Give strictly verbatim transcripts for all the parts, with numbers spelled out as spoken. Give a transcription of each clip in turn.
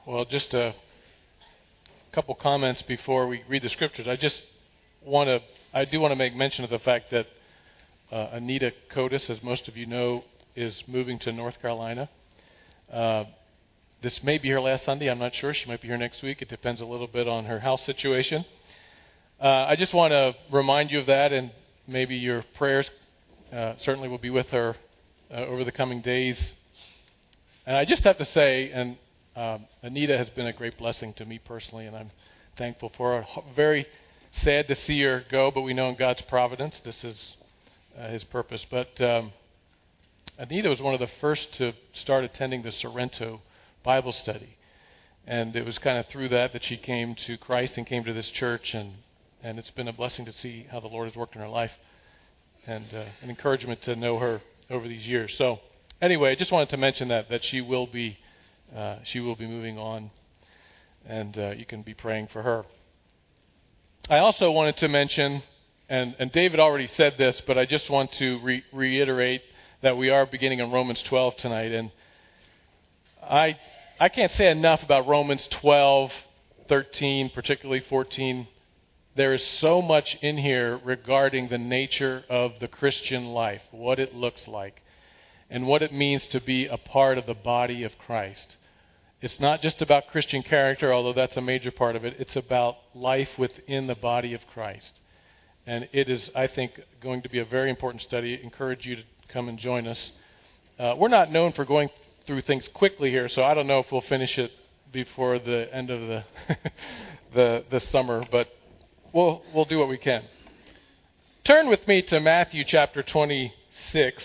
Well, just a couple comments before we read the scriptures. I just want to, I do want to make mention of the fact that uh, Anita Cotis, as most of you know, is moving to North Carolina. Uh, this may be her last Sunday. I'm not sure. She might be here next week. It depends a little bit on her health situation. Uh, I just want to remind you of that, and maybe your prayers uh, certainly will be with her uh, over the coming days. And I just have to say, and Um, Anita has been a great blessing to me personally, and I'm thankful for her. Very sad to see her go, but we know in God's providence this is uh, His purpose. But um, Anita was one of the first to start attending the Sorrento Bible study, and it was kind of through that that she came to Christ and came to this church, and, and it's been a blessing to see how the Lord has worked in her life, and uh, an encouragement to know her over these years. So anyway, I just wanted to mention that, that she will be Uh, she will be moving on, and uh, you can be praying for her. I also wanted to mention, and, and David already said this, but I just want to re- reiterate that we are beginning in Romans twelve tonight, and I I can't say enough about Romans twelve, thirteen, particularly fourteen. There is so much in here regarding the nature of the Christian life, what it looks like, and what it means to be a part of the body of Christ. It's not just about Christian character, although that's a major part of it. It's about life within the body of Christ. And it is, I think, going to be a very important study. I encourage you to come and join us. Uh, we're not known for going through things quickly here, so I don't know if we'll finish it before the end of the the, the summer, but we'll we'll do what we can. Turn with me to Matthew chapter twenty-six.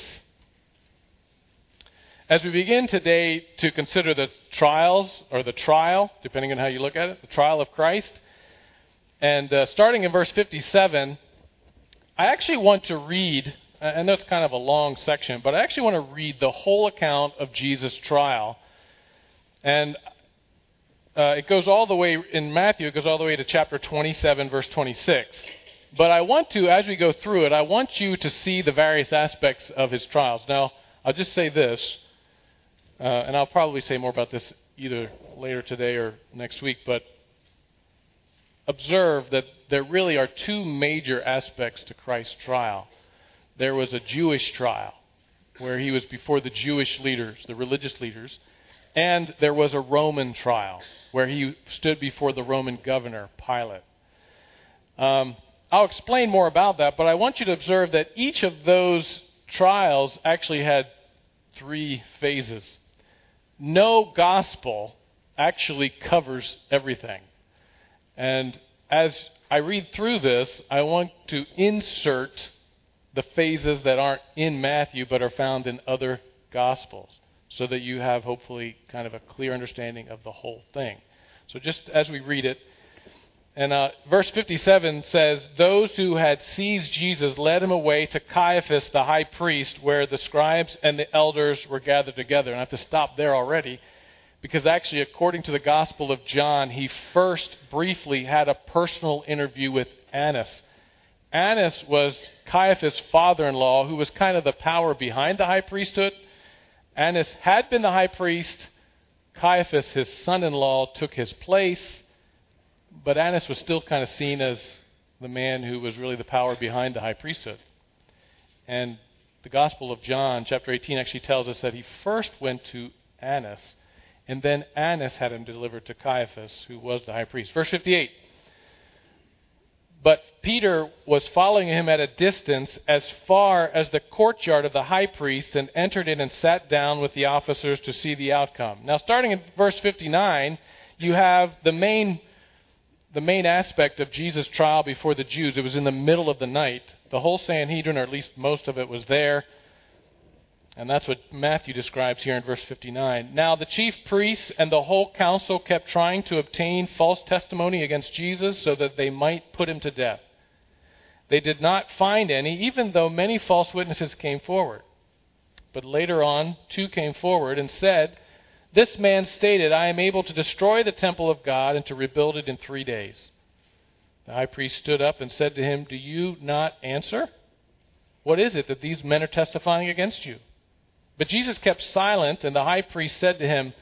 As we begin today to consider the trials, or the trial, depending on how you look at it, the trial of Christ, and uh, starting in verse fifty-seven, I actually want to read, and that's kind of a long section, but I actually want to read the whole account of Jesus' trial. And uh, it goes all the way, in Matthew, it goes all the way to chapter twenty-seven, verse twenty-six. But I want to, as we go through it, I want you to see the various aspects of his trials. Now, I'll just say this. Uh, and I'll probably say more about this either later today or next week, but observe that there really are two major aspects to Christ's trial. There was a Jewish trial, where he was before the Jewish leaders, the religious leaders, and there was a Roman trial, where he stood before the Roman governor, Pilate. Um, I'll explain more about that, but I want you to observe that each of those trials actually had three phases. No gospel actually covers everything. And as I read through this, I want to insert the phases that aren't in Matthew but are found in other gospels, so that you have hopefully kind of a clear understanding of the whole thing. So just as we read it, and uh, verse fifty-seven says, "Those who had seized Jesus led him away to Caiaphas the high priest, where the scribes and the elders were gathered together." And I have to stop there already, because actually, according to the Gospel of John, he first briefly had a personal interview with Annas. Annas was Caiaphas' father-in-law, who was kind of the power behind the high priesthood. Annas had been the high priest. Caiaphas, his son-in-law, took his place. But Annas was still kind of seen as the man who was really the power behind the high priesthood. And the Gospel of John, chapter eighteen, actually tells us that he first went to Annas, and then Annas had him delivered to Caiaphas, who was the high priest. Verse fifty-eight, "But Peter was following him at a distance as far as the courtyard of the high priest, and entered in and sat down with the officers to see the outcome." Now, starting in verse fifty-nine, you have the main The main aspect of Jesus' trial before the Jews. It was in the middle of the night. The whole Sanhedrin, or at least most of it, was there. And that's what Matthew describes here in verse fifty-nine. "Now the chief priests and the whole council kept trying to obtain false testimony against Jesus so that they might put him to death. They did not find any, even though many false witnesses came forward. But later on, two came forward and said, 'This man stated, I am able to destroy the temple of God and to rebuild it in three days.' The high priest stood up and said to him, 'Do you not answer? What is it that these men are testifying against you?' But Jesus kept silent, and the high priest said to him,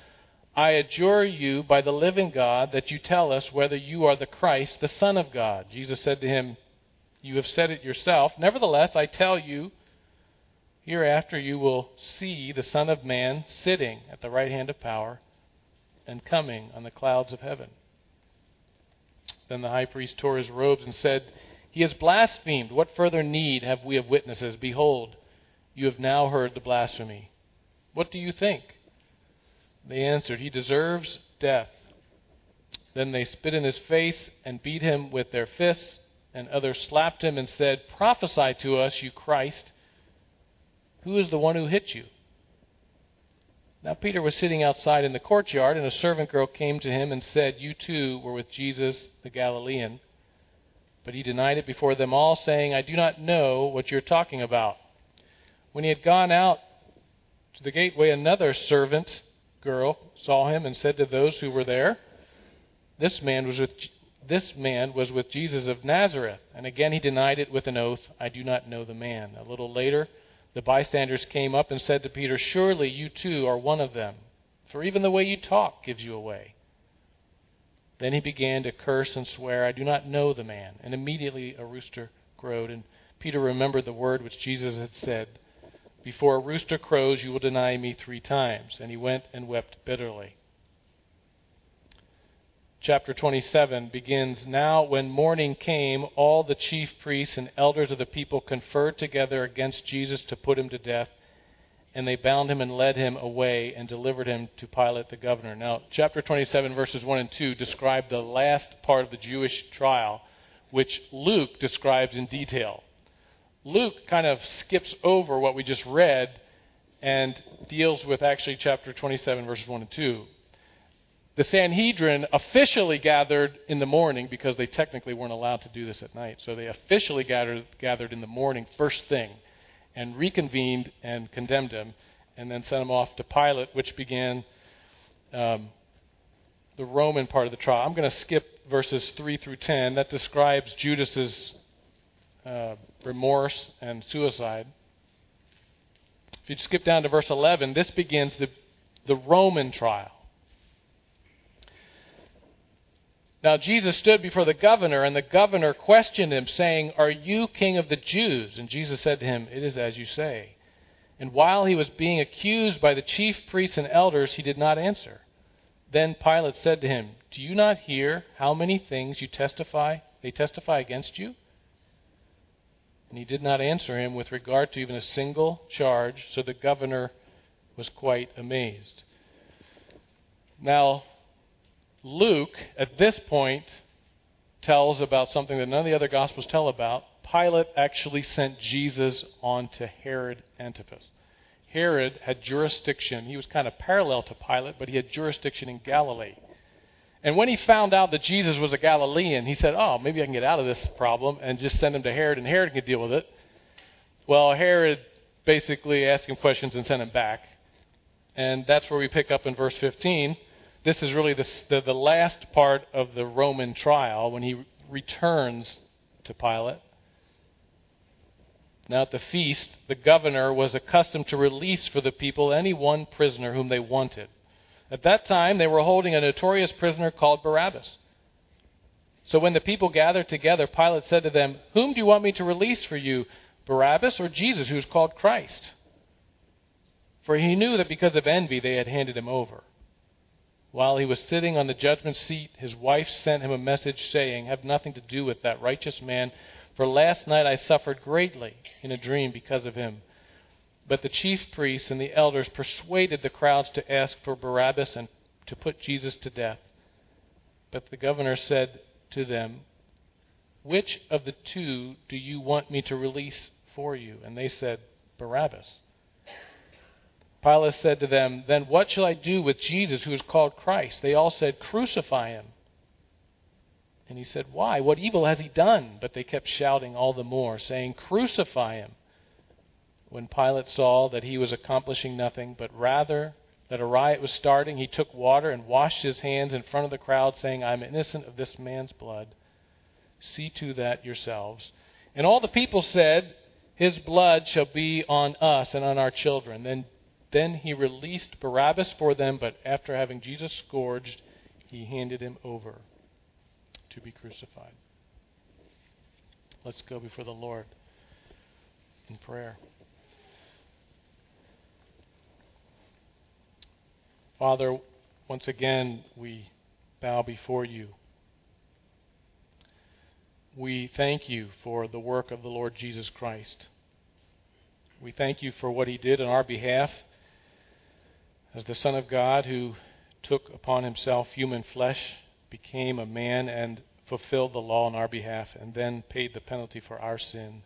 I adjure you by the living God that you tell us whether you are the Christ, the Son of God. Jesus said to him, you have said it yourself. Nevertheless, I tell you, hereafter you will see the Son of Man sitting at the right hand of power and coming on the clouds of heaven. Then the high priest tore his robes and said, he has blasphemed. What further need have we of witnesses? Behold, you have now heard the blasphemy. What do you think? They answered, he deserves death. Then they spit in his face and beat him with their fists, and others slapped him and said, prophesy to us, you Christ. Who is the one who hit you? Now Peter was sitting outside in the courtyard, and a servant girl came to him and said, you too were with Jesus the Galilean. But he denied it before them all, saying, I do not know what you're talking about. When he had gone out to the gateway, another servant girl saw him and said to those who were there, This man was with this man was with Jesus of Nazareth. And again he denied it with an oath, I do not know the man. A little later, the bystanders came up and said to Peter, surely you too are one of them, for even the way you talk gives you away. Then he began to curse and swear, I do not know the man. And immediately a rooster crowed, and Peter remembered the word which Jesus had said, before a rooster crows, you will deny me three times. And he went and wept bitterly. Chapter twenty-seven begins, now when morning came, all the chief priests and elders of the people conferred together against Jesus to put him to death. And they bound him and led him away and delivered him to Pilate the governor. Now, chapter twenty-seven, verses one and two describe the last part of the Jewish trial, which Luke describes in detail. Luke kind of skips over what we just read and deals with actually chapter twenty-seven, verses one and two. The Sanhedrin officially gathered in the morning because they technically weren't allowed to do this at night. So they officially gathered, gathered in the morning, first thing, and reconvened and condemned him, and then sent him off to Pilate, which began um, the Roman part of the trial. I'm going to skip verses three through ten. That describes Judas's uh, remorse and suicide. If you skip down to verse eleven, this begins the, the Roman trial. Now Jesus stood before the governor, and the governor questioned him, saying, are you king of the Jews? And Jesus said to him, it is as you say. And while he was being accused by the chief priests and elders, he did not answer. Then Pilate said to him, do you not hear how many things you testify? They testify against you? And he did not answer him with regard to even a single charge, so the governor was quite amazed. Now, Luke, at this point, tells about something that none of the other Gospels tell about. Pilate actually sent Jesus on to Herod Antipas. Herod had jurisdiction. He was kind of parallel to Pilate, but he had jurisdiction in Galilee. And when he found out that Jesus was a Galilean, he said, oh, maybe I can get out of this problem and just send him to Herod, and Herod can deal with it. Well, Herod basically asked him questions and sent him back. And that's where we pick up in verse fifteen. This is really the, the, the last part of the Roman trial when he returns to Pilate. Now at the feast, the governor was accustomed to release for the people any one prisoner whom they wanted. At that time, they were holding a notorious prisoner called Barabbas. So when the people gathered together, Pilate said to them, whom do you want me to release for you, Barabbas or Jesus, who is called Christ? For he knew that because of envy they had handed him over. While he was sitting on the judgment seat, his wife sent him a message saying, have nothing to do with that righteous man, for last night I suffered greatly in a dream because of him. But the chief priests and the elders persuaded the crowds to ask for Barabbas and to put Jesus to death. But the governor said to them, which of the two do you want me to release for you? And they said, Barabbas. Pilate said to them, then what shall I do with Jesus who is called Christ? They all said, crucify him. And he said, why? What evil has he done? But they kept shouting all the more, saying, crucify him. When Pilate saw that he was accomplishing nothing, but rather that a riot was starting, he took water and washed his hands in front of the crowd, saying, I am innocent of this man's blood. See to that yourselves. And all the people said, his blood shall be on us and on our children. Then Then he released Barabbas for them, but after having Jesus scourged, he handed him over to be crucified. Let's go before the Lord in prayer. Father, once again, we bow before you. We thank you for the work of the Lord Jesus Christ. We thank you for what he did on our behalf as the Son of God who took upon himself human flesh, became a man, and fulfilled the law on our behalf, and then paid the penalty for our sin.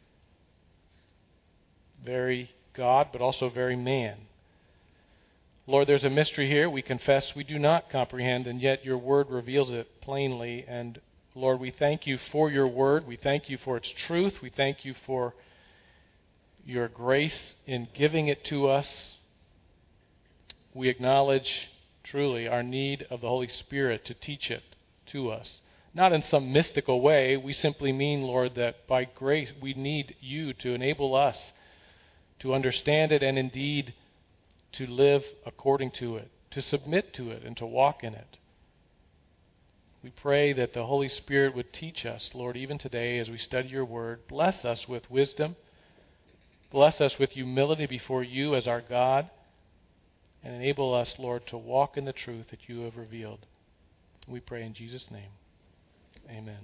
Very God, but also very man. Lord, there's a mystery here we confess we do not comprehend, and yet your word reveals it plainly. And Lord, we thank you for your word. We thank you for its truth. We thank you for your grace in giving it to us. We acknowledge truly our need of the Holy Spirit to teach it to us. Not in some mystical way. We simply mean, Lord, that by grace we need you to enable us to understand it and indeed to live according to it, to submit to it, and to walk in it. We pray that the Holy Spirit would teach us, Lord, even today as we study your word. Bless us with wisdom. Bless us with humility before you as our God. And enable us, Lord, to walk in the truth that you have revealed. We pray in Jesus' name. Amen.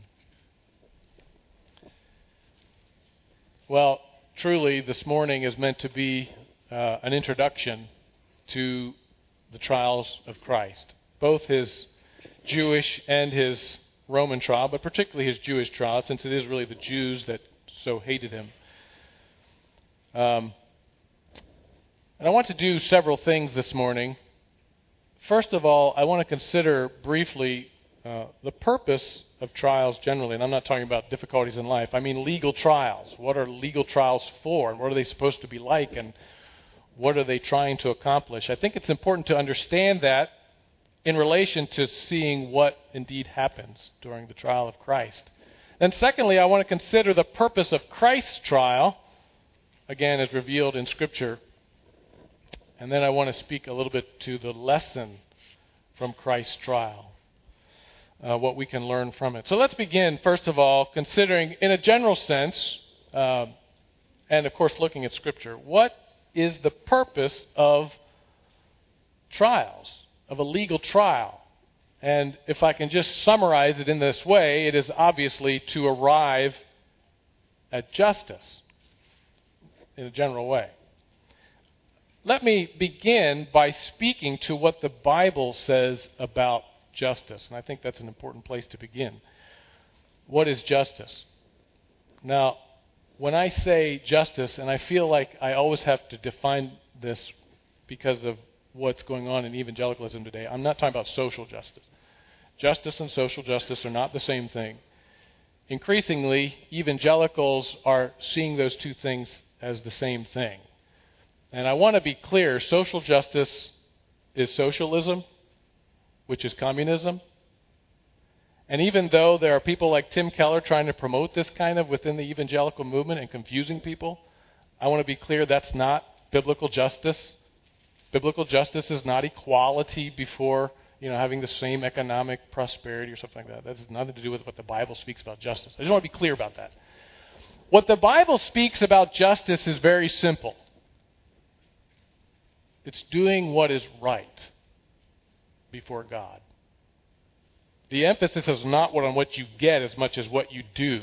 Well, truly, this morning is meant to be uh, an introduction to the trials of Christ, both his Jewish and his Roman trial, but particularly his Jewish trial, since it is really the Jews that so hated him. Um, and I want to do several things this morning. First of all, I want to consider briefly uh, the purpose of trials generally, and I'm not talking about difficulties in life. I mean legal trials. What are legal trials for, and what are they supposed to be like, and what are they trying to accomplish? I think it's important to understand that in relation to seeing what indeed happens during the trial of Christ. And secondly, I want to consider the purpose of Christ's trial, again, as revealed in Scripture. And then I want to speak a little bit to the lesson from Christ's trial, uh, what we can learn from it. So let's begin, first of all, considering in a general sense, uh, and of course looking at Scripture, what is the purpose of trials, of a legal trial? And if I can just summarize it in this way, it is obviously to arrive at justice in a general way. Let me begin by speaking to what the Bible says about justice. And I think that's an important place to begin. What is justice? Now, when I say justice, and I feel like I always have to define this because of what's going on in evangelicalism today, I'm not talking about social justice. Justice and social justice are not the same thing. Increasingly, evangelicals are seeing those two things as the same thing. And I want to be clear, social justice is socialism, which is communism. And even though there are people like Tim Keller trying to promote this kind of within the evangelical movement and confusing people, I want to be clear that's not biblical justice. Biblical justice is not equality before, you know, having the same economic prosperity or something like that. That has nothing to do with what the Bible speaks about justice. I just want to be clear about that. What the Bible speaks about justice is very simple. It's doing what is right before God. The emphasis is not on what you get as much as what you do.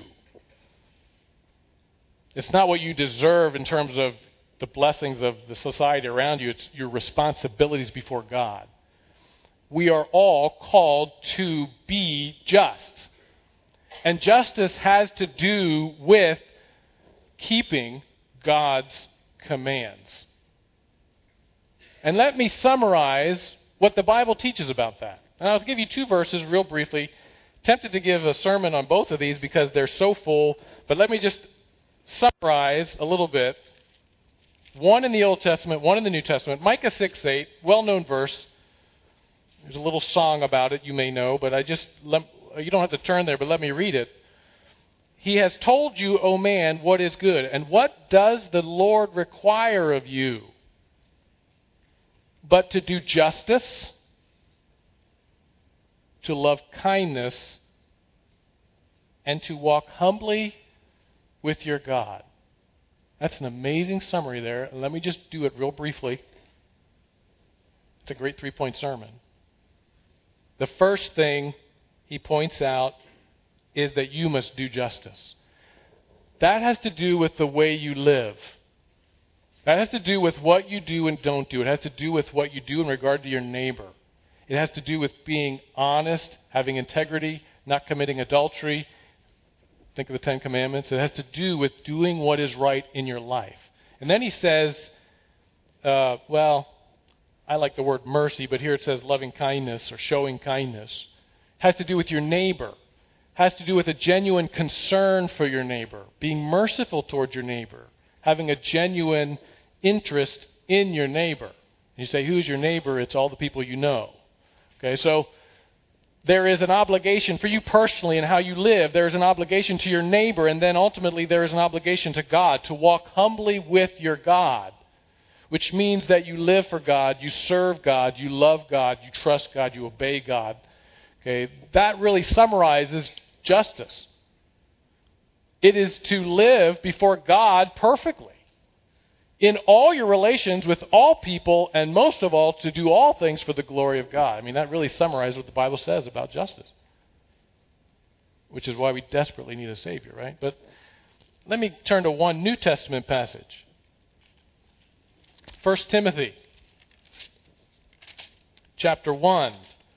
It's not what you deserve in terms of the blessings of the society around you. It's your responsibilities before God. We are all called to be just. And justice has to do with keeping God's commands. And let me summarize what the Bible teaches about that. And I'll give you two verses real briefly. Tempted to give a sermon on both of these because they're so full, but let me just summarize a little bit. One in the Old Testament, one in the New Testament. Micah six eight, well-known verse. There's a little song about it you may know, but I just let, you don't have to turn there, but let me read it. He has told you, O man, what is good, and what does the Lord require of you? but to do justice, to love kindness, and to walk humbly with your God. That's an amazing summary there. Let me just do it real briefly. It's a great three-point sermon. The first thing he points out is that you must do justice. That has to do with the way you live. That has to do with what you do and don't do. It has to do with what you do in regard to your neighbor. It has to do with being honest, having integrity, not committing adultery. Think of the Ten Commandments. It has to do with doing what is right in your life. And then he says, uh, well, I like the word mercy, but here it says loving kindness or showing kindness. It has to do with your neighbor. It has to do with a genuine concern for your neighbor, being merciful towards your neighbor, having a genuine interest in your neighbor. You say, who's your neighbor? It's all the people you know. Okay, so there is an obligation for you personally in how you live. There is an obligation to your neighbor, and then ultimately there is an obligation to God to walk humbly with your God, which means that you live for God, you serve God, you love God, you trust God, you obey God. Okay, that really summarizes justice. It is to live before God perfectly in all your relations with all people, and most of all, to do all things for the glory of God. I mean, that really summarizes what the Bible says about justice, which is why we desperately need a Savior, right? But let me turn to one New Testament passage. First Timothy, chapter one.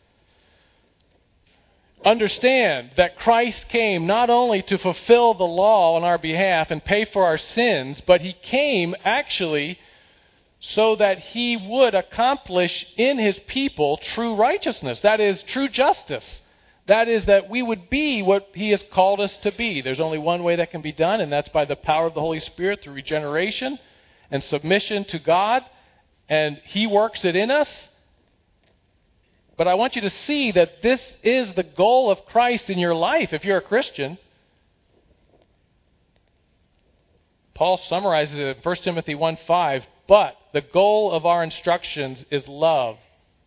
Understand that Christ came not only to fulfill the law on our behalf and pay for our sins, but he came actually so that he would accomplish in his people true righteousness. That is, true justice. That is, that we would be what he has called us to be. There's only one way that can be done, and that's by the power of the Holy Spirit through regeneration and submission to God, and he works it in us. But I want you to see that this is the goal of Christ in your life if you're a Christian. Paul summarizes it in First Timothy one five, but the goal of our instructions is love.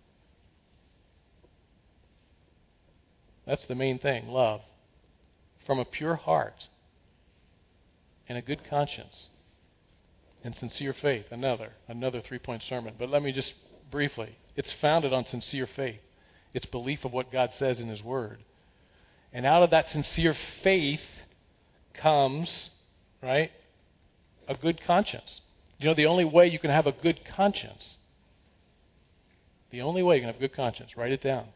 That's the main thing, love. From a pure heart and a good conscience and sincere faith. Another, another three-point sermon. But let me just briefly. It's founded on sincere faith. It's belief of what God says in his word. And out of that sincere faith comes, right, a good conscience. You know, the only way you can have a good conscience, the only way you can have a good conscience, write it down.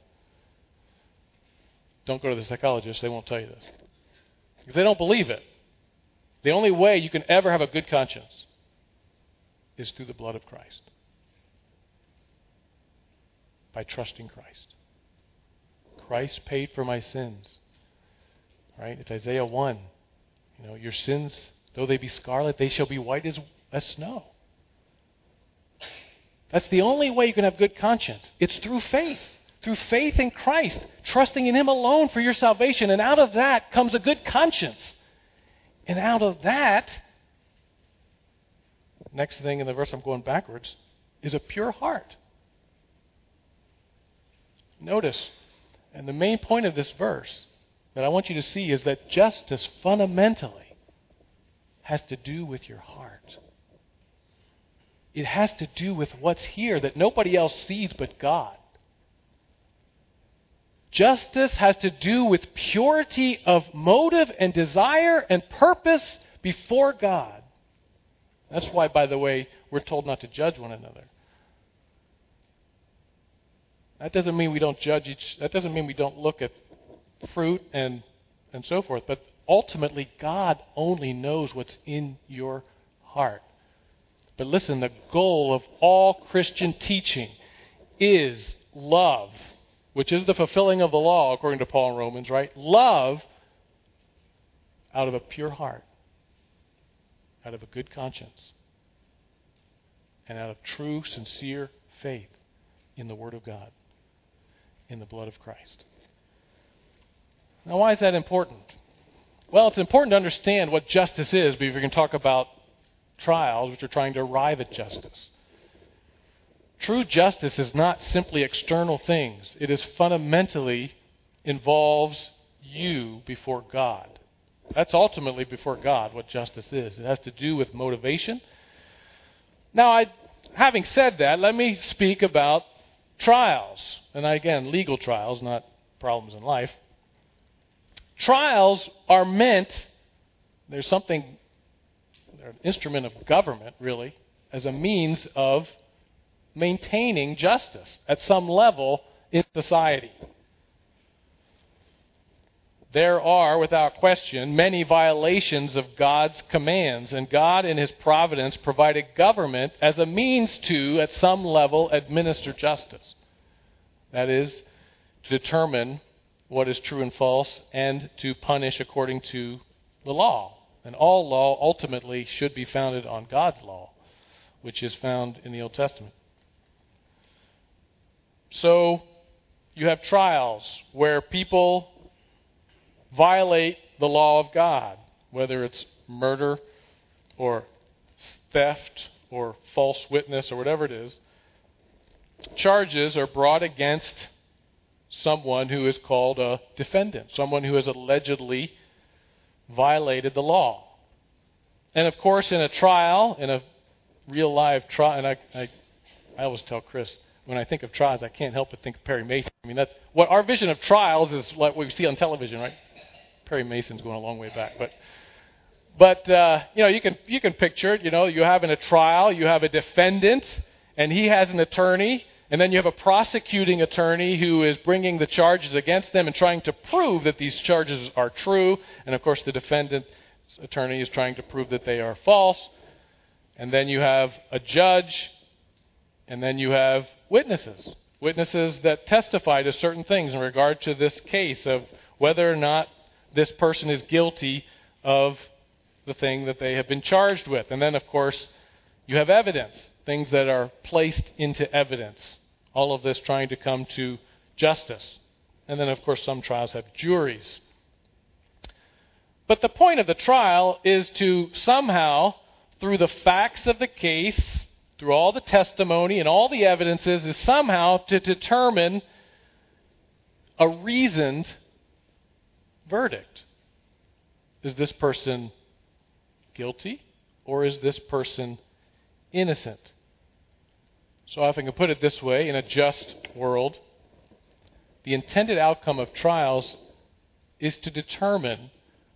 Don't go to the psychologist. They won't tell you this. Because they don't believe it. The only way you can ever have a good conscience is through the blood of Christ. By trusting Christ. Christ paid for my sins. Right? It's Isaiah one. You know, your sins, though they be scarlet, they shall be white as, as snow. That's the only way you can have good conscience. It's through faith. Through faith in Christ. Trusting in him alone for your salvation. And out of that comes a good conscience. And out of that, next thing in the verse, I'm going backwards, is a pure heart. Notice, and the main point of this verse that I want you to see is that justice fundamentally has to do with your heart. It has to do with what's here that nobody else sees but God. Justice has to do with purity of motive and desire and purpose before God. That's why, by the way, we're told not to judge one another. That doesn't mean we don't judge each, that doesn't mean we don't look at fruit and, and so forth. But ultimately, God only knows what's in your heart. But listen, the goal of all Christian teaching is love, which is the fulfilling of the law, according to Paul in Romans, right? Love out of a pure heart, out of a good conscience, and out of true, sincere faith in the Word of God, in the blood of Christ. Now, why is that important? Well, it's important to understand what justice is, because we can talk about trials which are trying to arrive at justice. True justice is not simply external things. It is fundamentally involves you before God. That's ultimately before God what justice is. It has to do with motivation. Now, I, having said that, let me speak about trials. And again, legal trials, not problems in life. Trials are meant, there's something, they're an instrument of government, really, as a means of maintaining justice at some level in society. There are, without question, many violations of God's commands, and God in His providence provided government as a means to, at some level, administer justice. That is, to determine what is true and false and to punish according to the law. And all law ultimately should be founded on God's law, which is found in the Old Testament. So, you have trials where people violate the law of God, whether it's murder or theft or false witness or whatever it is. Charges are brought against someone who is called a defendant, someone who has allegedly violated the law. And of course, in a trial, in a real live trial, and I, I, I always tell Chris, when I think of trials, I can't help but think of Perry Mason. I mean, that's what our vision of trials is, like what we see on television, right? Perry Mason's going a long way back, but but uh, you know, you can you can picture it. You know, you have in a trial, you have a defendant, and he has an attorney, and then you have a prosecuting attorney who is bringing the charges against them and trying to prove that these charges are true, and of course, the defendant's attorney is trying to prove that they are false. And then you have a judge, and then you have witnesses, witnesses that testify to certain things in regard to this case of whether or not this person is guilty of the thing that they have been charged with. And then, of course, you have evidence, things that are placed into evidence. All of this trying to come to justice. And then, of course, some trials have juries. But the point of the trial is to somehow, through the facts of the case, through all the testimony and all the evidences, is somehow to determine a reasoned verdict. Is this person guilty or is this person innocent? So if I can put it this way, in a just world, the intended outcome of trials is to determine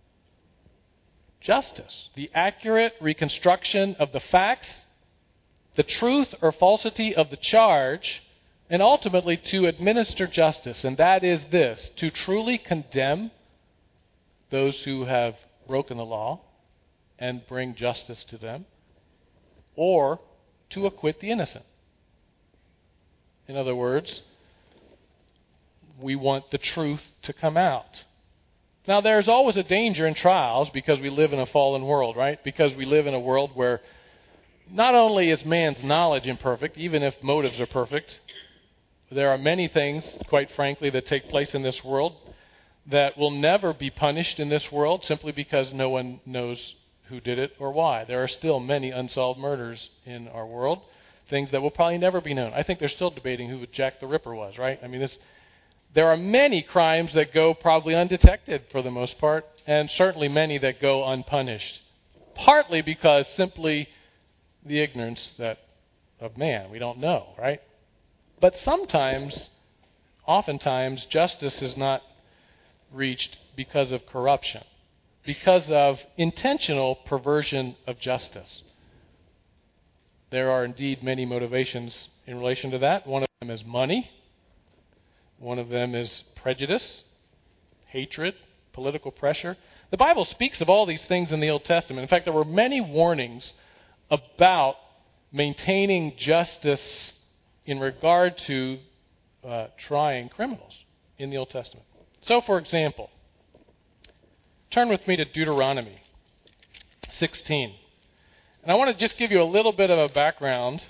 justice, the accurate reconstruction of the facts, the truth or falsity of the charge, and ultimately to administer justice. And that is this, to truly condemn those who have broken the law and bring justice to them, or to acquit the innocent. In other words, we want the truth to come out. Now, there's always a danger in trials because we live in a fallen world, right? Because we live in a world where not only is man's knowledge imperfect, even if motives are perfect, there are many things, quite frankly, that take place in this world that will never be punished in this world simply because no one knows who did it or why. There are still many unsolved murders in our world, things that will probably never be known. I think they're still debating who Jack the Ripper was, right? I mean, this, there are many crimes that go probably undetected for the most part, and certainly many that go unpunished, partly because simply the ignorance that of man. We don't know, right? But sometimes, oftentimes, justice is not reached because of corruption, because of intentional perversion of justice. There are indeed many motivations in relation to that. One of them is money. One of them is prejudice, hatred, political pressure. The Bible speaks of all these things in the Old Testament. In fact, there were many warnings about maintaining justice in regard to uh, trying criminals in the Old Testament. So, for example, turn with me to Deuteronomy sixteen. And I want to just give you a little bit of a background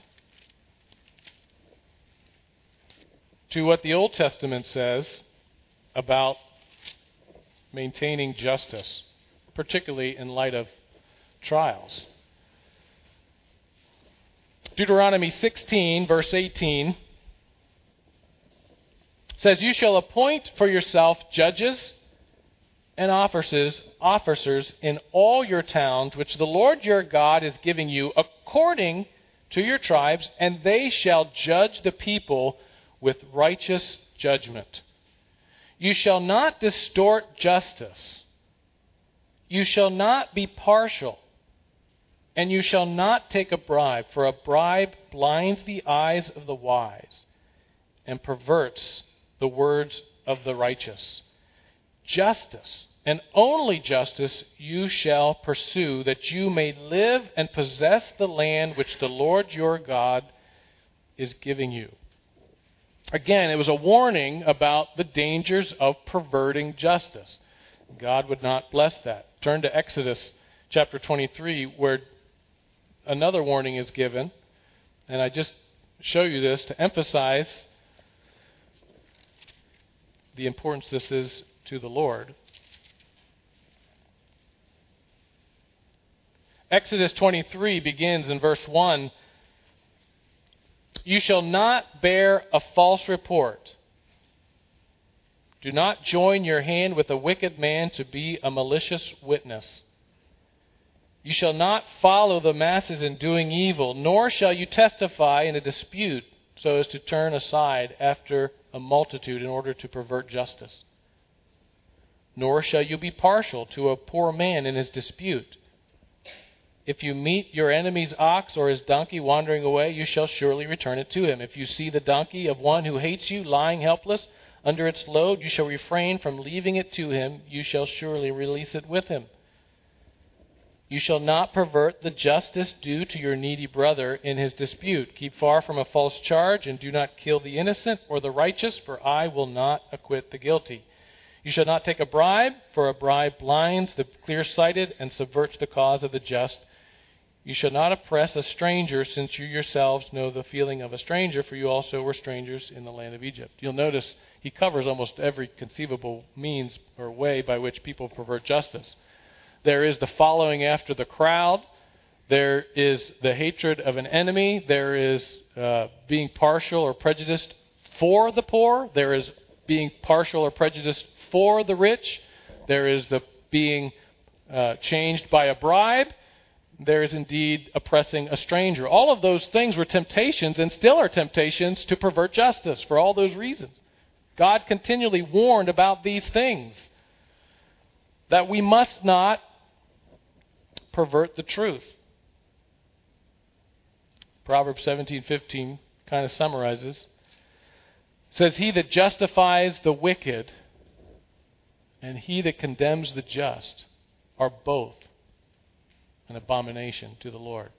to what the Old Testament says about maintaining justice, particularly in light of trials. Deuteronomy sixteen, verse eighteen, says, "You shall appoint for yourself judges and officers, officers in all your towns, which the Lord your God is giving you, according to your tribes, and they shall judge the people with righteous judgment. You shall not distort justice. You shall not be partial, and you shall not take a bribe, for a bribe blinds the eyes of the wise and perverts the words of the righteous. Justice, and only justice, you shall pursue, that you may live and possess the land which the Lord your God is giving you." Again, it was a warning about the dangers of perverting justice. God would not bless that. Turn to Exodus chapter twenty-three, where another warning is given. And I just show you this to emphasize the importance this is to the Lord. Exodus twenty-three begins in verse one. "You shall not bear a false report. Do not join your hand with a wicked man to be a malicious witness. You shall not follow the masses in doing evil, nor shall you testify in a dispute so as to turn aside after a multitude in order to pervert justice. Nor shall you be partial to a poor man in his dispute. If you meet your enemy's ox or his donkey wandering away, you shall surely return it to him. If you see the donkey of one who hates you lying helpless under its load, you shall refrain from leaving it to him. You shall surely release it with him. You shall not pervert the justice due to your needy brother in his dispute. Keep far from a false charge, and do not kill the innocent or the righteous, for I will not acquit the guilty. You shall not take a bribe, for a bribe blinds the clear-sighted and subverts the cause of the just. You shall not oppress a stranger, since you yourselves know the feeling of a stranger, for you also were strangers in the land of Egypt." You'll notice he covers almost every conceivable means or way by which people pervert justice. There is the following after the crowd. There is the hatred of an enemy. There is uh, being partial or prejudiced for the poor. There is being partial or prejudiced for the rich. There is the being uh, changed by a bribe. There is indeed oppressing a stranger. All of those things were temptations and still are temptations to pervert justice for all those reasons. God continually warned about these things, that we must not pervert the truth. Proverbs seventeen fifteen kind of summarizes. It says, "He that justifies the wicked and he that condemns the just are both an abomination to the Lord."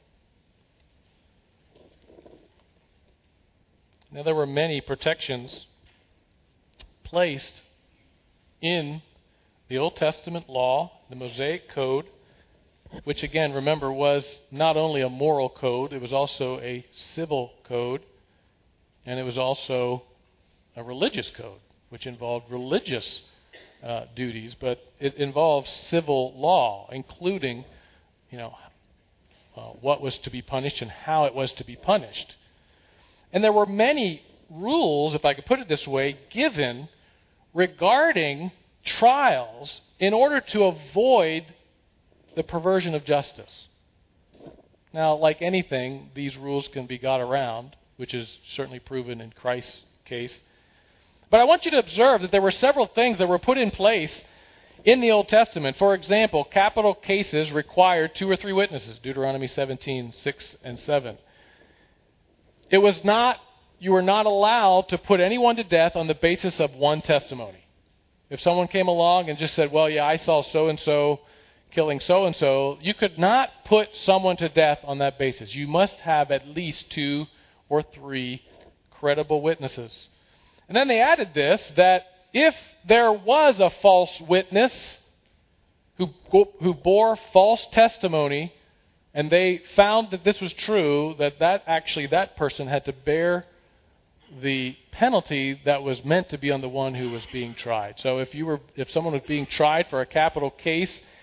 Now, there were many protections placed in the Old Testament law, the Mosaic Code, which again, remember, was not only a moral code, it was also a civil code, and it was also a religious code, which involved religious uh, duties, but it involves civil law, including, you know, uh, what was to be punished and how it was to be punished. And there were many rules, if I could put it this way, given regarding trials in order to avoid the perversion of justice. Now, like anything, these rules can be got around, which is certainly proven in Christ's case. But I want you to observe that there were several things that were put in place in the Old Testament. For example, capital cases required two or three witnesses, Deuteronomy seventeen, six and seven. It was not, you were not allowed to put anyone to death on the basis of one testimony. If someone came along and just said, well, yeah, I saw so-and-so killing so-and-so, you could not put someone to death on that basis. You must have at least two or three credible witnesses. And then they added this, that if there was a false witness who, who bore false testimony, and they found that this was true, that, that actually that person had to bear the penalty that was meant to be on the one who was being tried. So if you were, if someone was being tried for a capital case,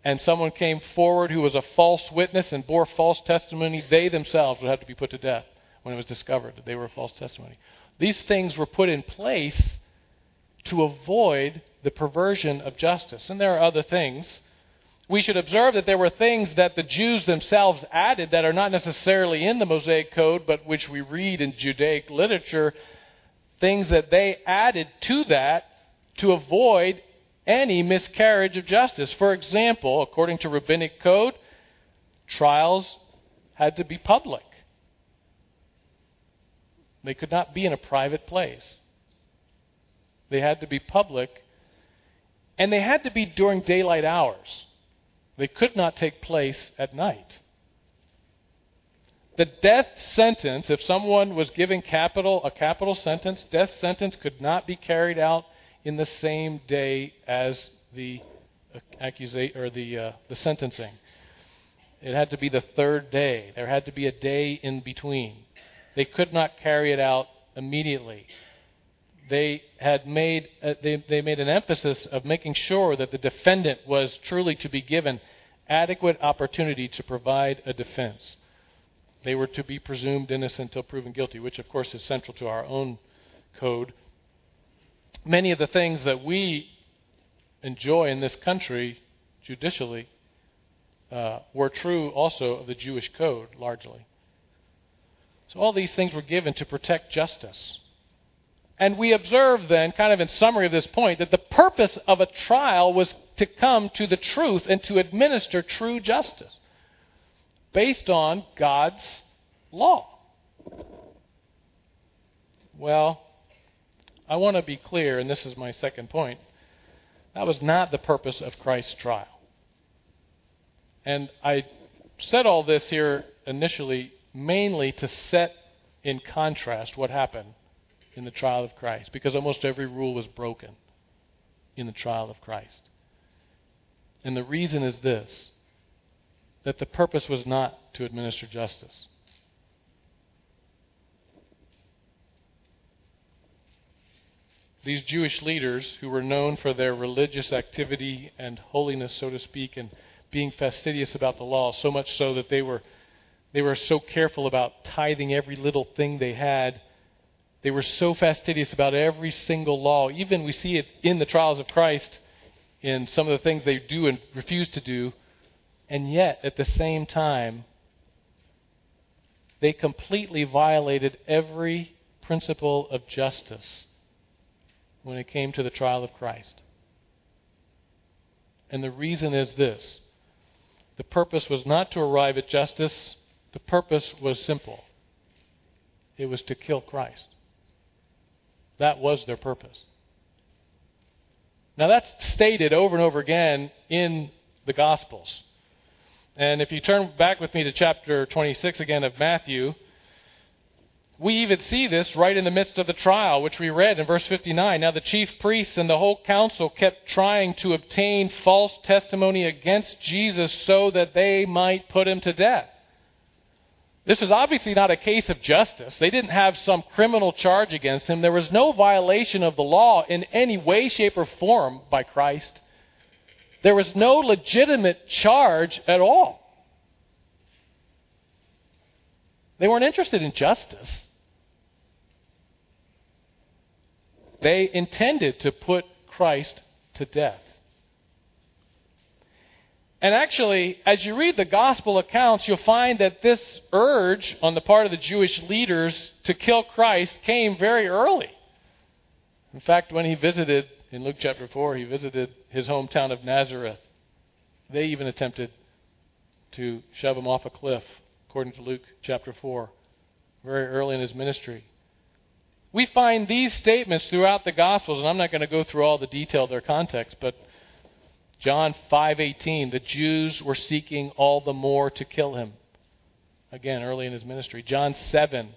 and someone came forward who was a false witness and bore false testimony, they themselves would have to be put to death when it was discovered that they were a false testimony. These things were put in place to avoid the perversion of justice. And there are other things. We should observe that there were things that the Jews themselves added that are not necessarily in the Mosaic Code, but which we read in Judaic literature, things that they added to that to avoid any miscarriage of justice. For example, according to rabbinic code, trials had to be public. They could not be in a private place. They had to be public, and they had to be during daylight hours. They could not take place at night. The death sentence, if someone was given capital a capital sentence, death sentence could not be carried out in the same day as the accusation or the uh, the sentencing. It had to be the third day. There had to be a day in between. They could not carry it out immediately. They had made uh, they they made an emphasis of making sure that the defendant was truly to be given adequate opportunity to provide a defense. They were to be presumed innocent until proven guilty, which of course is central to our own code. Many of the things that we enjoy in this country judicially uh, were true also of the Jewish code, largely. So all these things were given to protect justice. And we observe then, kind of in summary of this point, that the purpose of a trial was to come to the truth and to administer true justice based on God's law. Well, I want to be clear, and this is my second point. That was not the purpose of Christ's trial. And I said all this here initially mainly to set in contrast what happened in the trial of Christ, because almost every rule was broken in the trial of Christ. And the reason is this, that the purpose was not to administer justice. These Jewish leaders, who were known for their religious activity and holiness, so to speak, and being fastidious about the law, so much so that they were they were so careful about tithing every little thing they had. They were so fastidious about every single law. Even we see it in the trials of Christ in some of the things they do and refuse to do. And yet, at the same time, they completely violated every principle of justice when it came to the trial of Christ. And the reason is this. The purpose was not to arrive at justice. The purpose was simple. It was to kill Christ. That was their purpose. Now that's stated over and over again in the Gospels. And if you turn back with me to chapter twenty-six again of Matthew, we even see this right in the midst of the trial, which we read in verse fifty-nine. Now the chief priests and the whole council kept trying to obtain false testimony against Jesus so that they might put him to death. This is obviously not a case of justice. They didn't have some criminal charge against him. There was no violation of the law in any way, shape, or form by Christ. There was no legitimate charge at all. They weren't interested in justice. They intended to put Christ to death. And actually, as you read the gospel accounts, you'll find that this urge on the part of the Jewish leaders to kill Christ came very early. In fact, when he visited, in Luke chapter four, he visited his hometown of Nazareth. They even attempted to shove him off a cliff, according to Luke chapter four, very early in his ministry. We find these statements throughout the Gospels, and I'm not going to go through all the detail of their context, but John five eighteen, the Jews were seeking all the more to kill him. Again, early in his ministry. John seven,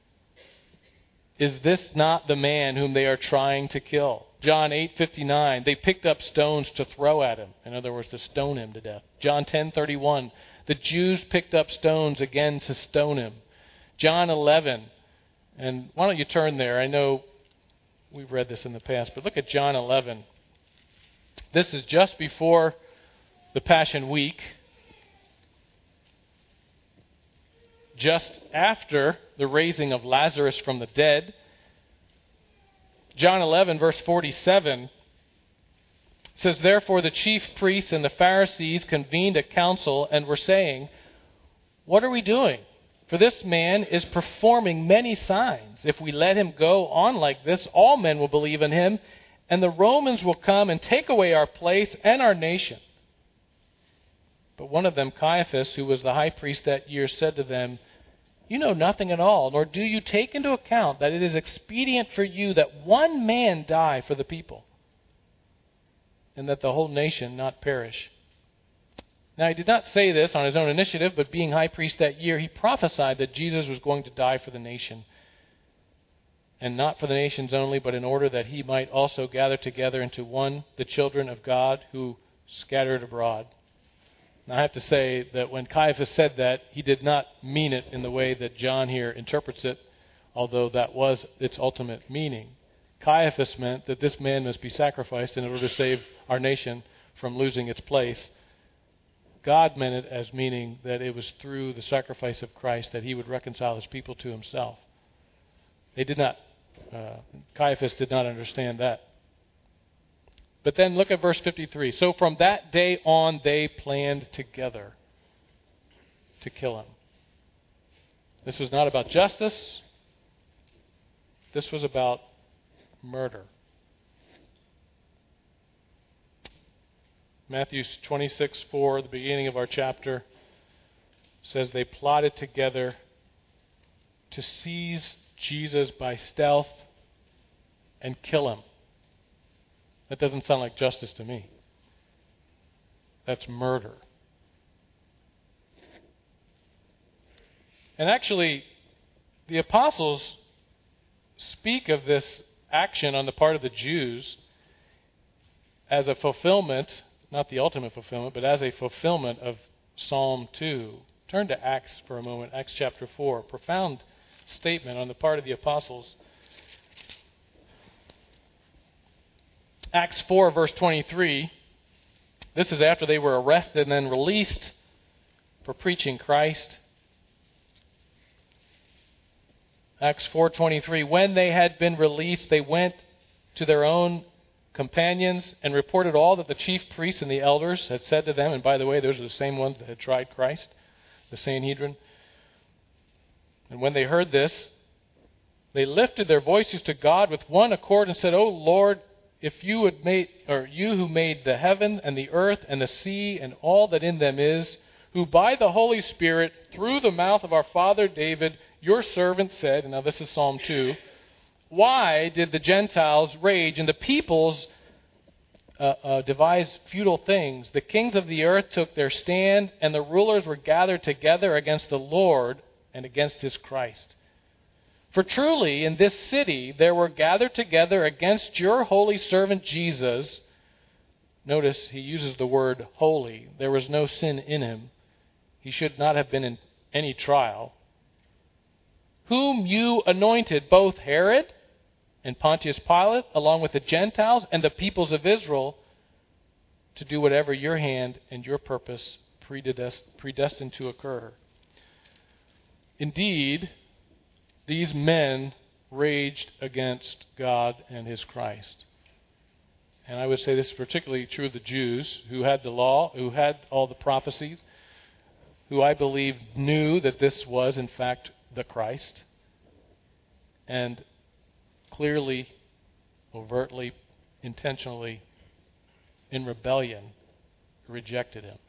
is this not the man whom they are trying to kill? John eight fifty-nine, they picked up stones to throw at him. In other words, to stone him to death. John ten thirty-one, the Jews picked up stones again to stone him. John eleven, and why don't you turn there? I know we've read this in the past, but look at John eleven. This is just before the Passion Week, just after the raising of Lazarus from the dead. John eleven, verse forty-seven says, "Therefore the chief priests and the Pharisees convened a council and were saying, 'What are we doing? For this man is performing many signs. If we let him go on like this, all men will believe in him, and the Romans will come and take away our place and our nation.' But one of them, Caiaphas, who was the high priest that year, said to them, 'You know nothing at all, nor do you take into account that it is expedient for you that one man die for the people, and that the whole nation not perish.' Now he did not say this on his own initiative, but being high priest that year, he prophesied that Jesus was going to die for the nation. And not for the nations only, but in order that he might also gather together into one the children of God who scattered abroad." Now I have to say that when Caiaphas said that, he did not mean it in the way that John here interprets it, although that was its ultimate meaning. Caiaphas meant that this man must be sacrificed in order to save our nation from losing its place. God meant it as meaning that it was through the sacrifice of Christ that he would reconcile his people to himself. They did not, uh, Caiaphas did not understand that. But then look at verse fifty-three. "So from that day on they planned together to kill him." This was not about justice. This was about murder. Matthew twenty-six four, the beginning of our chapter, says they plotted together to seize Jesus by stealth and kill him. That doesn't sound like justice to me. That's murder. And actually, the apostles speak of this action on the part of the Jews as a fulfillment, not the ultimate fulfillment, but as a fulfillment of Psalm two. Turn to Acts for a moment, Acts chapter four. Profound statement on the part of the apostles. Acts four, verse twenty-three. This is after they were arrested and then released for preaching Christ. Acts four twenty-three. "When they had been released, they went to their own companions and reported all that the chief priests and the elders had said to them." And by the way, those are the same ones that had tried Christ, the Sanhedrin. "And when they heard this, they lifted their voices to God with one accord and said, 'O Lord, if you had made, or you who made the heaven and the earth and the sea and all that in them is, who by the Holy Spirit through the mouth of our father David, your servant said,'" and now this is Psalm two, "'Why did the Gentiles rage and the peoples uh, uh, devise futile things? The kings of the earth took their stand, and the rulers were gathered together against the Lord and against his Christ. For truly in this city there were gathered together against your holy servant Jesus.'" Notice he uses the word holy. There was no sin in him. He should not have been in any trial. "Whom you anointed, both Herod and Pontius Pilate, along with the Gentiles and the peoples of Israel, to do whatever your hand and your purpose predestined to occur." Indeed, these men raged against God and his Christ. And I would say this is particularly true of the Jews, who had the law, who had all the prophecies, who I believe knew that this was in fact the Christ, and clearly, overtly, intentionally, in rebellion, rejected him.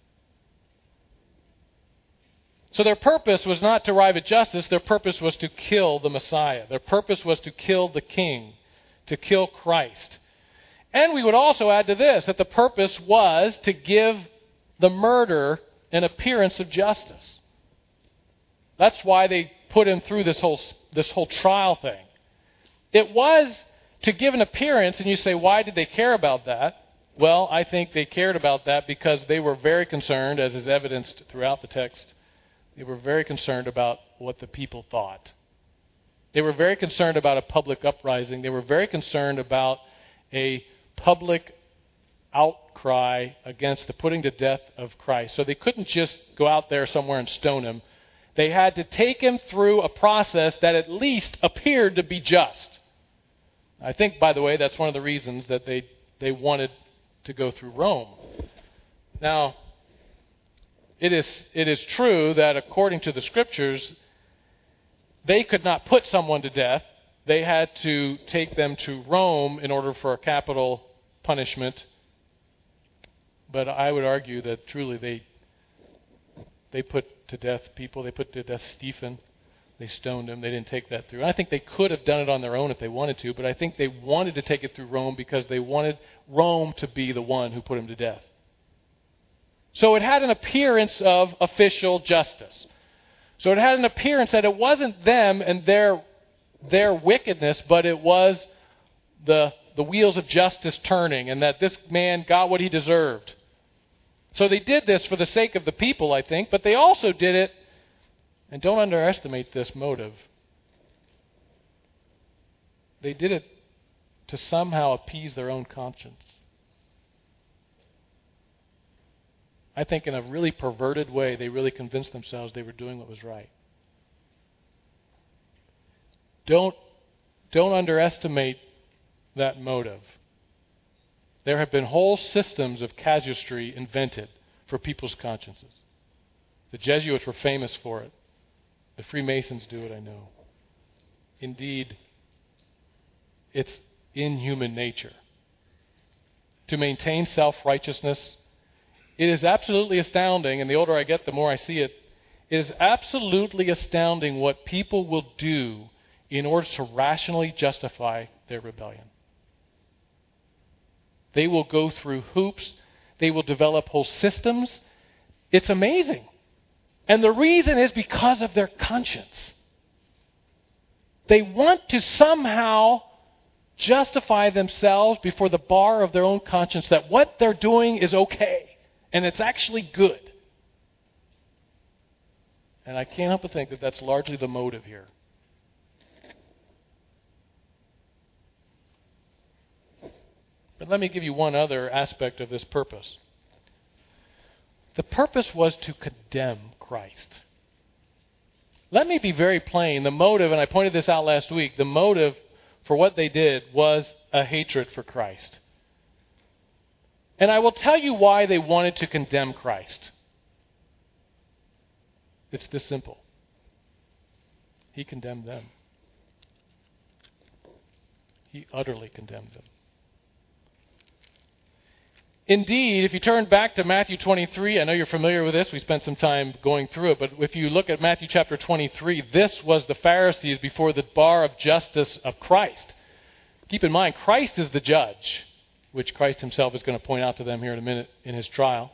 So their purpose was not to arrive at justice. Their purpose was to kill the Messiah. Their purpose was to kill the King, to kill Christ. And we would also add to this that the purpose was to give the murder an appearance of justice. That's why they put him through this whole this whole trial thing. It was to give an appearance, and you say, why did they care about that? Well, I think they cared about that because they were very concerned, as is evidenced throughout the text. They were very concerned about what the people thought. They were very concerned about a public uprising. They were very concerned about a public outcry cry against the putting to death of Christ. So they couldn't just go out there somewhere and stone him. They had to take him through a process that at least appeared to be just. I think, by the way, that's one of the reasons that they, they wanted to go through Rome. Now, it is it is true that according to the Scriptures, they could not put someone to death. They had to take them to Rome in order for a capital punishment. But I would argue that truly they they put to death people. They put to death Stephen. They stoned him. They didn't take that through. I think they could have done it on their own if they wanted to, but I think they wanted to take it through Rome because they wanted Rome to be the one who put him to death. So it had an appearance of official justice. So it had an appearance that it wasn't them and their their wickedness, but it was the the wheels of justice turning, and that this man got what he deserved. So they did this for the sake of the people, I think, but they also did it, and don't underestimate this motive, they did it to somehow appease their own conscience. I think in a really perverted way, they really convinced themselves they were doing what was right. Don't, don't underestimate that motive. There have been whole systems of casuistry invented for people's consciences. The Jesuits were famous for it. The Freemasons do it, I know. Indeed, it's in human nature. To maintain self-righteousness, it is absolutely astounding, and the older I get, the more I see it. It is absolutely astounding what people will do in order to rationally justify their rebellion. They will go through hoops. They will develop whole systems. It's amazing. And the reason is because of their conscience. They want to somehow justify themselves before the bar of their own conscience that what they're doing is okay. And it's actually good. And I can't help but think that that's largely the motive here. But let me give you one other aspect of this purpose. The purpose was to condemn Christ. Let me be very plain. The motive, and I pointed this out last week, the motive for what they did was a hatred for Christ. And I will tell you why they wanted to condemn Christ. It's this simple. He condemned them. He utterly condemned them. Indeed, if you turn back to Matthew twenty-three, I know you're familiar with this. We spent some time going through it. But if you look at Matthew chapter twenty-three, this was the Pharisees before the bar of justice of Christ. Keep in mind, Christ is the judge, which Christ himself is going to point out to them here in a minute in his trial.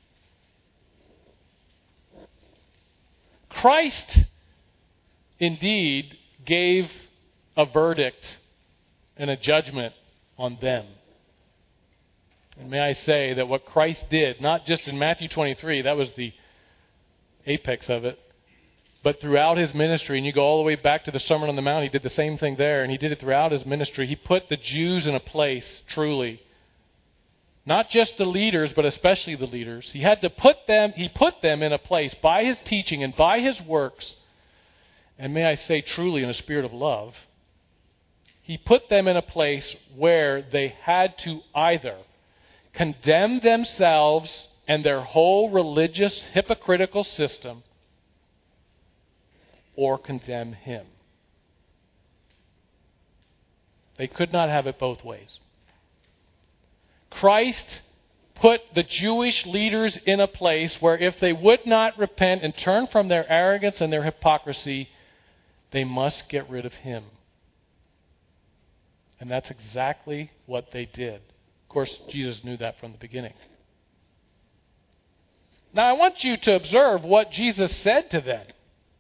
Christ, indeed, gave a verdict and a judgment on them. And may I say that what Christ did, not just in Matthew twenty-three, that was the apex of it, but throughout his ministry, and you go all the way back to the Sermon on the Mount, he did the same thing there, and he did it throughout his ministry. He put the Jews in a place, truly, not just the leaders, but especially the leaders. He had to put them, he put them in a place by his teaching and by his works, and may I say truly in a spirit of love, he put them in a place where they had to either condemn themselves and their whole religious, hypocritical system, or condemn him. They could not have it both ways. Christ put the Jewish leaders in a place where if they would not repent and turn from their arrogance and their hypocrisy, they must get rid of him. And that's exactly what they did. Of course, Jesus knew that from the beginning. Now, I want you to observe what Jesus said to them.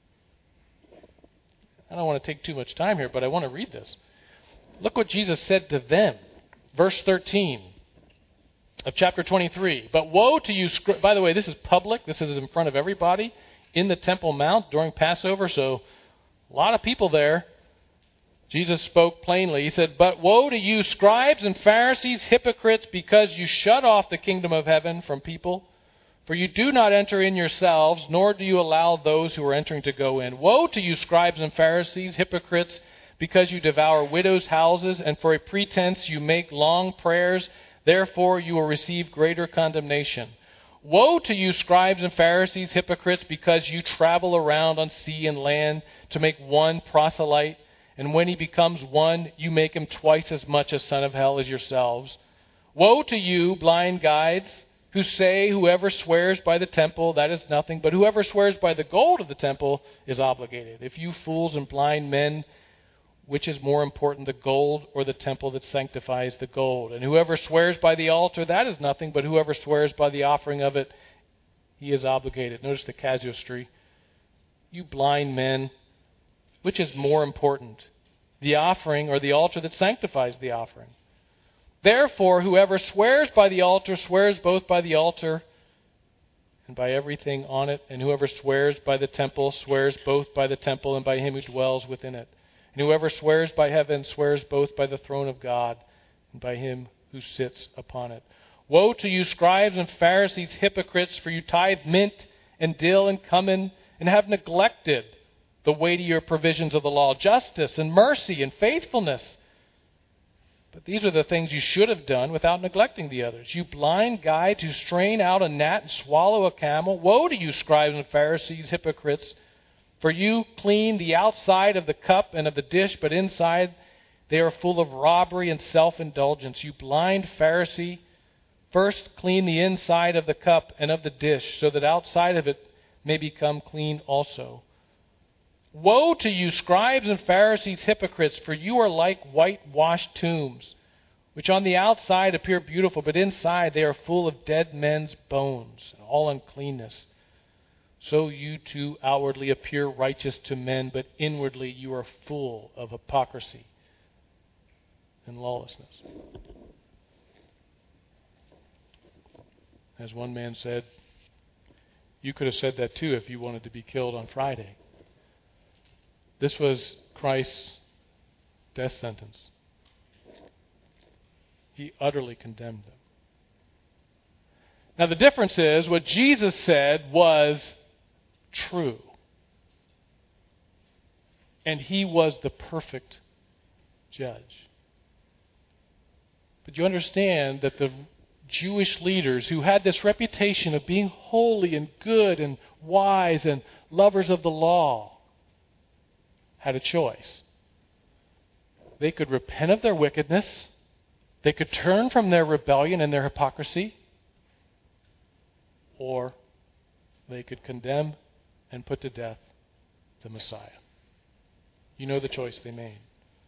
I don't want to take too much time here, but I want to read this. Look what Jesus said to them. Verse thirteen of chapter twenty-three. But woe to you, scri-" by the way, this is public. This is in front of everybody in the Temple Mount during Passover, so a lot of people there. Jesus spoke plainly. He said, "But woe to you, scribes and Pharisees, hypocrites, because you shut off the kingdom of heaven from people. For you do not enter in yourselves, nor do you allow those who are entering to go in. Woe to you, scribes and Pharisees, hypocrites, because you devour widows' houses, and for a pretense you make long prayers. Therefore you will receive greater condemnation. Woe to you, scribes and Pharisees, hypocrites, because you travel around on sea and land to make one proselyte, and when he becomes one, you make him twice as much a son of hell as yourselves. Woe to you, blind guides, who say, whoever swears by the temple, that is nothing, but whoever swears by the gold of the temple is obligated. If you fools and blind men, which is more important, the gold or the temple that sanctifies the gold? And whoever swears by the altar, that is nothing, but whoever swears by the offering of it, he is obligated. Notice the casuistry. You blind men, which is more important, the offering or the altar that sanctifies the offering? Therefore, whoever swears by the altar swears both by the altar and by everything on it. And whoever swears by the temple swears both by the temple and by him who dwells within it. And whoever swears by heaven swears both by the throne of God and by him who sits upon it. Woe to you, scribes and Pharisees, hypocrites, for you tithe mint and dill and cumin, and have neglected the weightier provisions of the law, justice and mercy and faithfulness. But these are the things you should have done without neglecting the others. You blind guides who strain out a gnat and swallow a camel. Woe to you, scribes and Pharisees, hypocrites! For you clean the outside of the cup and of the dish, but inside they are full of robbery and self-indulgence. You blind Pharisee, first clean the inside of the cup and of the dish, so that outside of it may become clean also. Woe to you, scribes and Pharisees, hypocrites, for you are like whitewashed tombs, which on the outside appear beautiful, but inside they are full of dead men's bones and all uncleanness. So you too outwardly appear righteous to men, but inwardly you are full of hypocrisy and lawlessness. As one man said, you could have said that too if you wanted to be killed on Friday. This was Christ's death sentence. He utterly condemned them. Now the difference is what Jesus said was true. And he was the perfect judge. But you understand that the Jewish leaders who had this reputation of being holy and good and wise and lovers of the law had a choice. They could repent of their wickedness. They could turn from their rebellion and their hypocrisy. Or they could condemn and put to death the Messiah. You know the choice they made.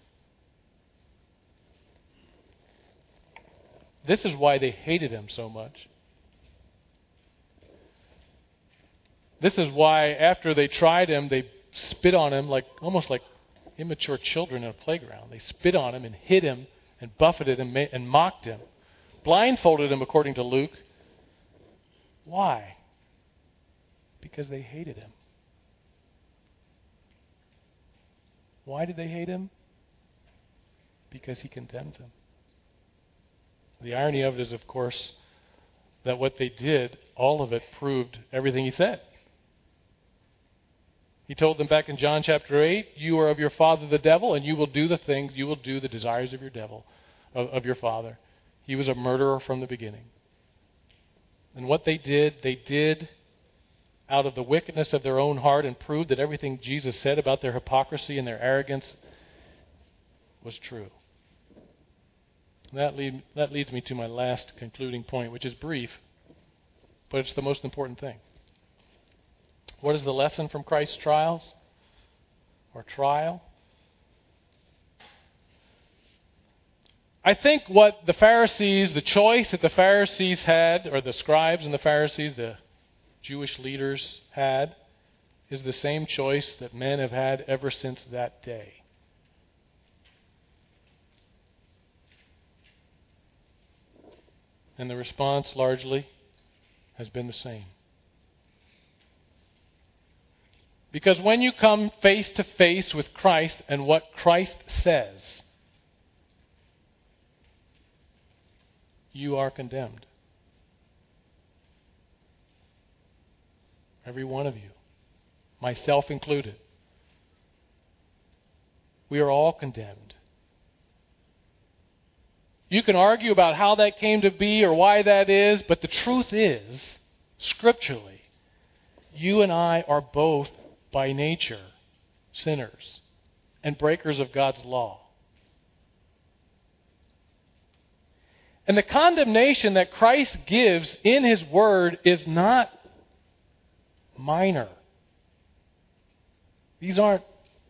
This is why they hated him so much. This is why after they tried him, they spit on him like almost like immature children in a playground. They spit on him and hit him and buffeted him and mocked him. Blindfolded him, according to Luke. Why? Because they hated him. Why did they hate him? Because he condemned them. The irony of it is, of course, that what they did, all of it proved everything he said. He told them back in John chapter eight, you are of your father the devil, and you will do the things, you will do the desires of your devil, of, of your father. He was a murderer from the beginning. And what they did, they did out of the wickedness of their own heart and proved that everything Jesus said about their hypocrisy and their arrogance was true. And that, lead, that leads me to my last concluding point, which is brief, but it's the most important thing. What is the lesson from Christ's trials or trial? I think what the Pharisees, the choice that the Pharisees had, or the scribes and the Pharisees, the Jewish leaders had, is the same choice that men have had ever since that day. And the response largely has been the same. Because when you come face to face with Christ and what Christ says, you are condemned. Every one of you, myself included. We are all condemned. You can argue about how that came to be or why that is, but the truth is, scripturally, you and I are both by nature sinners and breakers of God's law. And the condemnation that Christ gives in His Word is not minor. These aren't,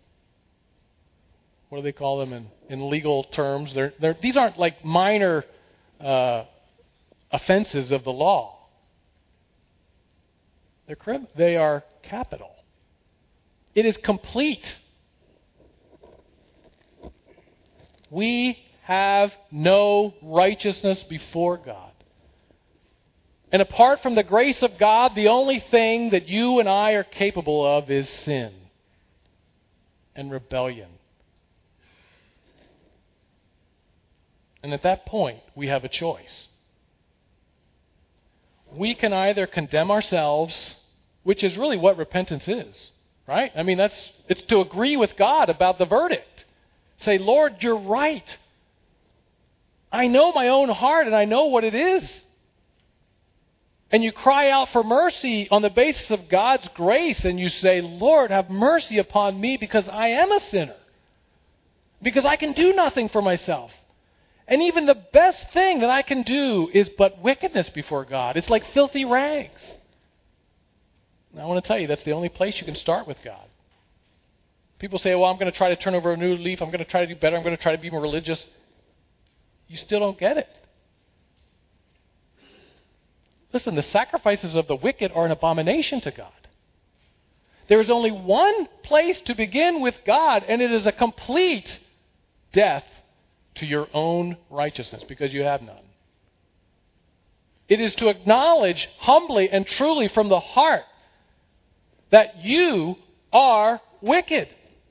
what do they call them in, in legal terms? They're, they're, these aren't like minor uh, offenses of the law. They're crim- they are capital. It is complete. We have no righteousness before God. And apart from the grace of God, the only thing that you and I are capable of is sin and rebellion. And at that point, we have a choice. We can either condemn ourselves, which is really what repentance is, right? I mean, that's it's to agree with God about the verdict. Say, Lord, you're right. I know my own heart and I know what it is. And you cry out for mercy on the basis of God's grace and you say, Lord, have mercy upon me because I am a sinner. Because I can do nothing for myself. And even the best thing that I can do is but wickedness before God. It's like filthy rags. Now, I want to tell you, that's the only place you can start with God. People say, well, I'm going to try to turn over a new leaf. I'm going to try to do better. I'm going to try to be more religious. You still don't get it. Listen, the sacrifices of the wicked are an abomination to God. There is only one place to begin with God, and it is a complete death to your own righteousness, because you have none. It is to acknowledge humbly and truly from the heart that you are wicked.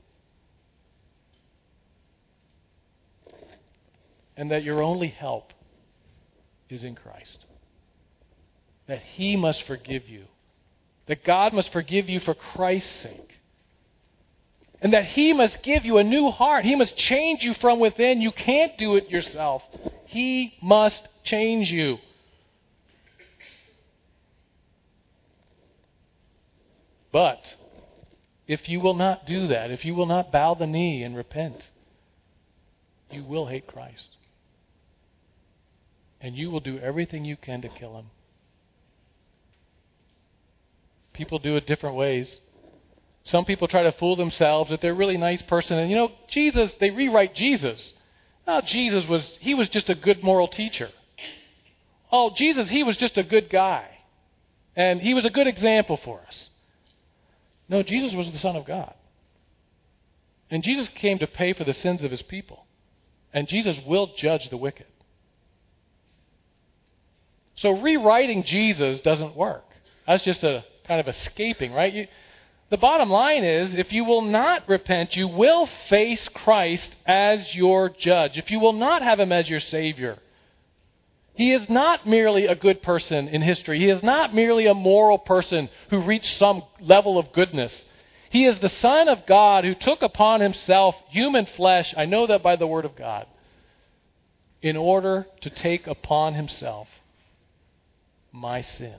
And that your only help is in Christ. That He must forgive you. That God must forgive you for Christ's sake. And that He must give you a new heart. He must change you from within. You can't do it yourself. He must change you. But if you will not do that, if you will not bow the knee and repent, you will hate Christ. And you will do everything you can to kill Him. People do it different ways. Some people try to fool themselves that they're a really nice person. And you know, Jesus, they rewrite Jesus. Oh, Jesus was, He was just a good moral teacher. Oh, Jesus, He was just a good guy. And He was a good example for us. No, Jesus was the Son of God. And Jesus came to pay for the sins of His people. And Jesus will judge the wicked. So rewriting Jesus doesn't work. That's just a kind of escaping, right? You, the bottom line is, if you will not repent, you will face Christ as your judge. If you will not have Him as your Savior. He is not merely a good person in history. He is not merely a moral person who reached some level of goodness. He is the Son of God who took upon Himself human flesh, I know that by the Word of God, in order to take upon Himself my sin.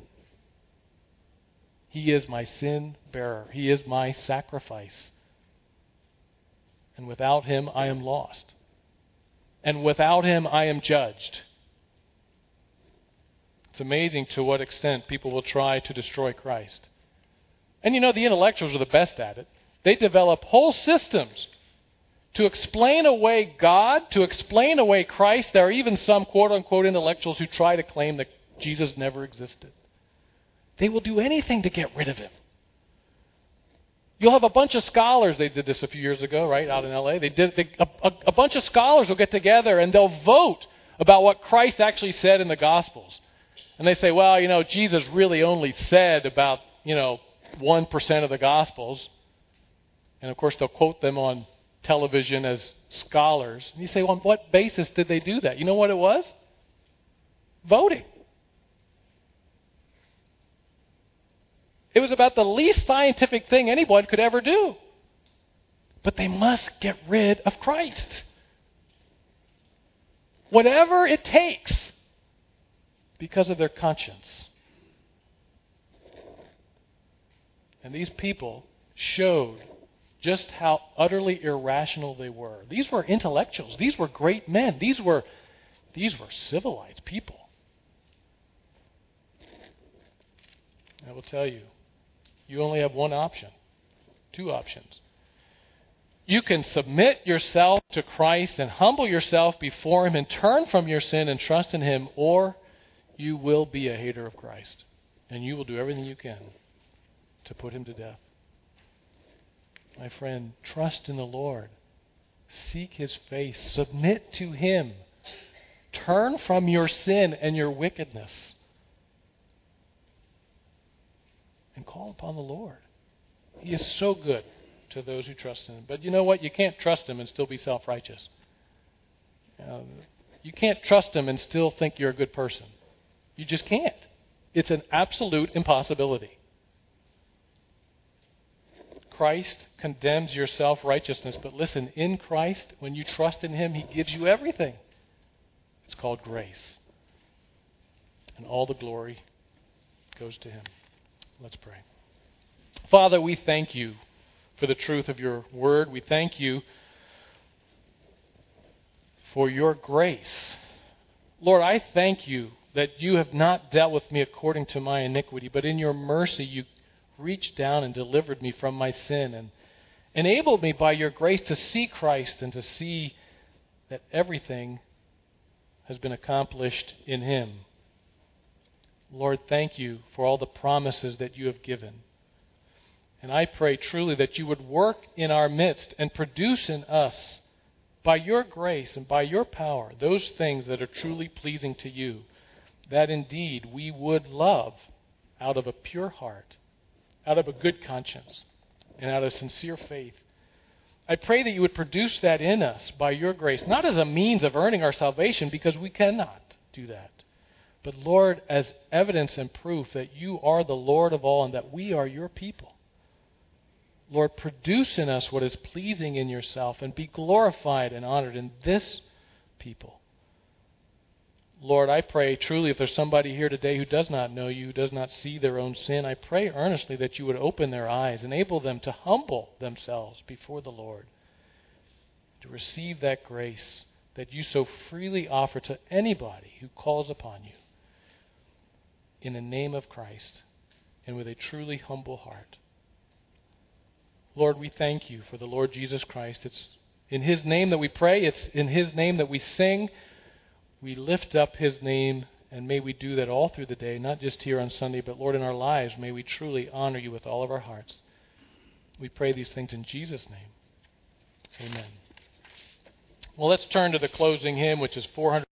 He is my sin bearer. He is my sacrifice. And without Him, I am lost. And without Him, I am judged. It's amazing to what extent people will try to destroy Christ. And you know, the intellectuals are the best at it. They develop whole systems to explain away God, to explain away Christ. There are even some quote-unquote intellectuals who try to claim that Jesus never existed. They will do anything to get rid of Him. You'll have a bunch of scholars, they did this a few years ago, right, out in L A. They did they, a, a, a bunch of scholars will get together and they'll vote about what Christ actually said in the Gospels. And they say, well, you know, Jesus really only said about, you know, one percent of the Gospels. And of course, they'll quote them on television as scholars. And you say, well, on what basis did they do that? You know what it was? Voting. It was about the least scientific thing anyone could ever do. But they must get rid of Christ. Whatever it takes, because of their conscience. And these people showed just how utterly irrational they were. These were intellectuals. These were great men. These were, these were civilized people. I will tell you, you only have one option, two options. You can submit yourself to Christ and humble yourself before Him and turn from your sin and trust in Him, or you will be a hater of Christ. And you will do everything you can to put Him to death. My friend, trust in the Lord. Seek His face. Submit to Him. Turn from your sin and your wickedness. And call upon the Lord. He is so good to those who trust in Him. But you know what? You can't trust Him and still be self-righteous. Um, you can't trust Him and still think you're a good person. You just can't. It's an absolute impossibility. Christ condemns your self-righteousness, but listen, in Christ, when you trust in Him, He gives you everything. It's called grace. And all the glory goes to Him. Let's pray. Father, we thank You for the truth of Your word. We thank You for Your grace. Lord, I thank You that You have not dealt with me according to my iniquity, but in Your mercy You reached down and delivered me from my sin and enabled me by Your grace to see Christ and to see that everything has been accomplished in Him. Lord, thank You for all the promises that You have given. And I pray truly that You would work in our midst and produce in us, by Your grace and by Your power, those things that are truly pleasing to You, that indeed we would love out of a pure heart, out of a good conscience, and out of sincere faith. I pray that You would produce that in us by Your grace, not as a means of earning our salvation, because we cannot do that, but Lord, as evidence and proof that You are the Lord of all and that we are Your people. Lord, produce in us what is pleasing in Yourself and be glorified and honored in this people. Lord, I pray truly if there's somebody here today who does not know You, who does not see their own sin, I pray earnestly that You would open their eyes, enable them to humble themselves before the Lord, to receive that grace that You so freely offer to anybody who calls upon You. In the name of Christ and with a truly humble heart. Lord, we thank You for the Lord Jesus Christ. It's in His name that we pray. It's in His name that we sing. We lift up His name, and may we do that all through the day, not just here on Sunday, but Lord, in our lives, may we truly honor You with all of our hearts. We pray these things in Jesus' name. Amen. Well, let's turn to the closing hymn, which is four hundred.